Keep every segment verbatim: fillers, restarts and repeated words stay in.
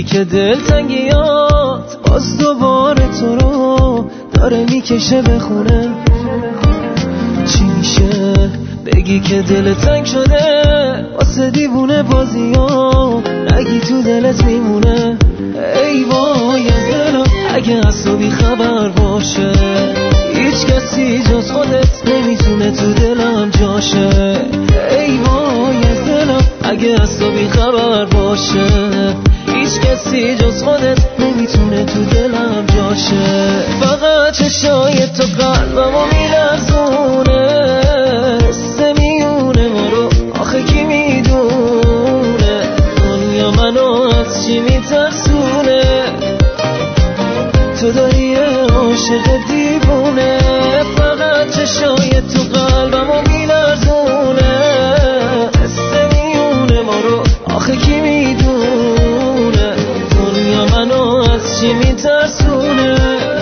که دل تنگیات باز دوباره تو رو داره میکشه به خونه. چی میشه بگی که دل تنگ شده واسه دیوونه بازی ها، نگی تو دلت میمونه. ای وای از دلم اگه از تو بی خبر باشه، هیچ کسی جز خودت نمیتونه تو دلم جاشه. ای وای از دلم اگه از تو بی خبر باشه، هیچ کسی جز خودت نمیتونه تو دلم جاشه. فقط چشای تو قلبمو میلرزونه، سمیونه ما رو آخه کی میدونه، دنیا منو از چی میترسونه. تو داری عاشق دیوونه، فقط چشای تو قلبمو میلرزونه، سمیونه ما رو آخه کی میدونه، دنیا منو از چی میترسونه.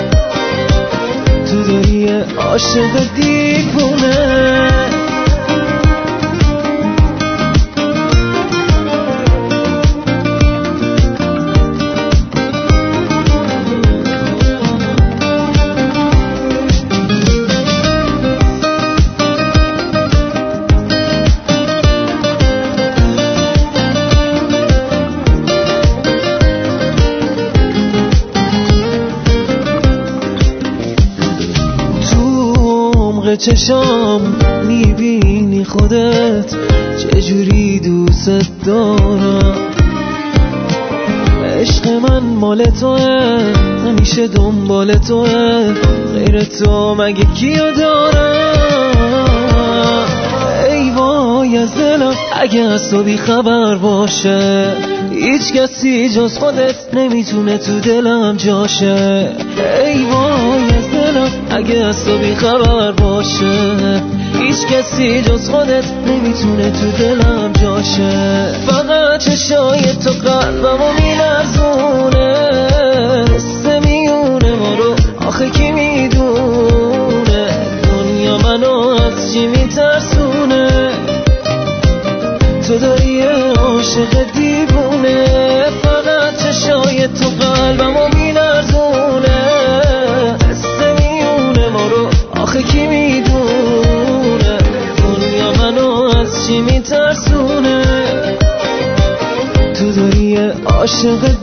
تو داری عاشق دیوونه. چشام میبینی خودت چجوری دوست دارم، عشق من مال توه همیشه دنبال توه، غیر تو مگه کیو دارم. ای وای از دلم اگه از تو بی خبر باشه، هیچ کسی جز خودت نمیتونه تو دلم جاشه. ای وای از دلم اگه از تو بی خبر باشه، هیچ کسی جز خودت نمیتونه تو دلم جاشه. فقط چشای تو قلبمو میلرزونه، سمیونه ما رو آخه کی میدونه، دنیا منو از چی میترسونه. تو داری عاشق دیوونه، فقط چشای تو قلبمو میلرزونه، سمیونه ما رو آخه کی میدونه، دنیا منو از چی میترسونه. تو داری عاشق